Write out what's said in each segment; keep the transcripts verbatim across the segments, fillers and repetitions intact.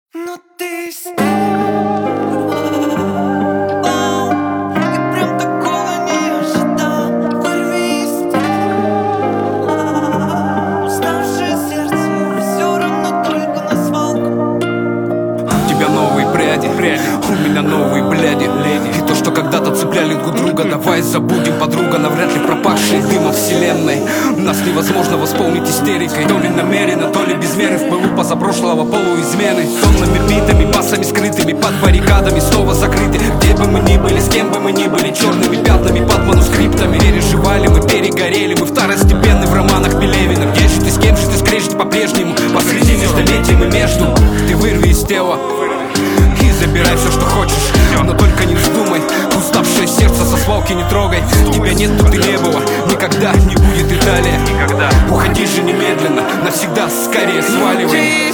Но ты с ним. Оу, я прям такого не ожидал. Вырви из тела уставшее сердце, все равно только на свалку. У тебя новые пряди, пряди, у меня новые бляди, леди. И то, что когда-то цепляли друг друга, давай забудем, подруга. Навряд ли пропахшие дымом вселенной нас невозможно восполнить истерикой. То ли намеренно, то ли без меры в пылу позапрошлого полуизмены. Тоннами битыми, массами скрытыми под баррикадами снова закрыты. Где бы мы ни были, с кем бы мы ни были, черными пятнами под манускриптами. Переживали мы, перегорели мы, второстепенны в романах Пелевина. Где же ты, с кем же ты скрежет по-прежнему посреди междолетием и между. Ты вырви из тела и забирай все, что хочешь, но только не вздумай. Уставшее сердце со свалки не трогай. Тебя нет, тут и не было, никогда не будет и далее. Уходи же немедленно, навсегда скорее сваливай.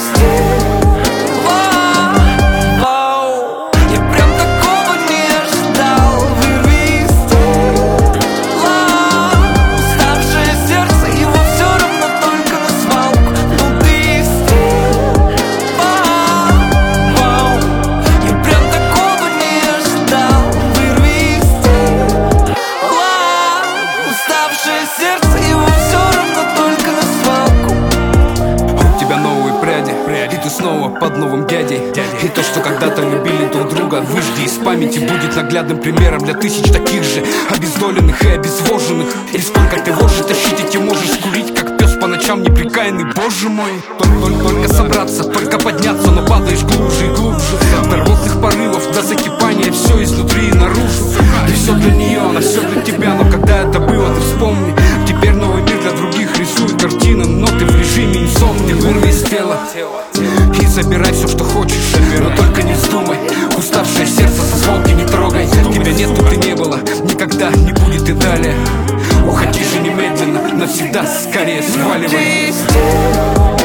Сердце его все равно только на свалку. У тебя новые пряди, и ты снова под новым дядей. И то, что когда-то любили друг друга, выжди из памяти, будет наглядным примером для тысяч таких же обездоленных и обезвоженных. И сколько ты вожжи тащить эти можешь, скурить как пес по ночам неприкаянный, боже мой. Только, только, только собраться, только подняться, но падаешь глубже и глубже. До рвотных порывов, до закипания, все изнутри и наружу. И все для нее, она все для тебя, но когда это было, ты вспомни. Теперь новый мир для других рисует картины, но ты в режиме инсомни. Вырви из тела и забирай все, что хочешь, но только не вздумай. Уставшее сердце со свалки не трогай. Тебя нет, тут и не было, никогда не будет и далее. Уходи же немедленно, навсегда скорее сваливай.